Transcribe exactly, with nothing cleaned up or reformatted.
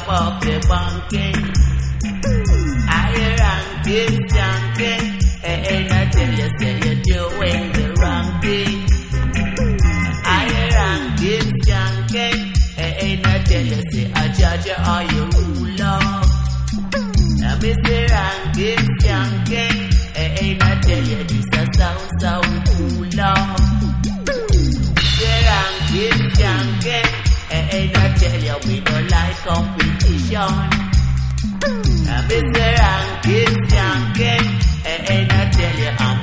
top of the bunking. Higher rank is shanking. Hey, hey, I tell you, say you're doing the wrong thing. Higher rank is shanking. Hey, hey, I tell you, say I judge you or you ruler. Now, Mister Rank is shanking. Hey, hey, I tell you, this a sound, sound cooler. Mister Rank is shanking. Hey, hey, I tell you, we don't like competition. Now, Mister Rank is shanking. Hey, hey, I tell you, I'm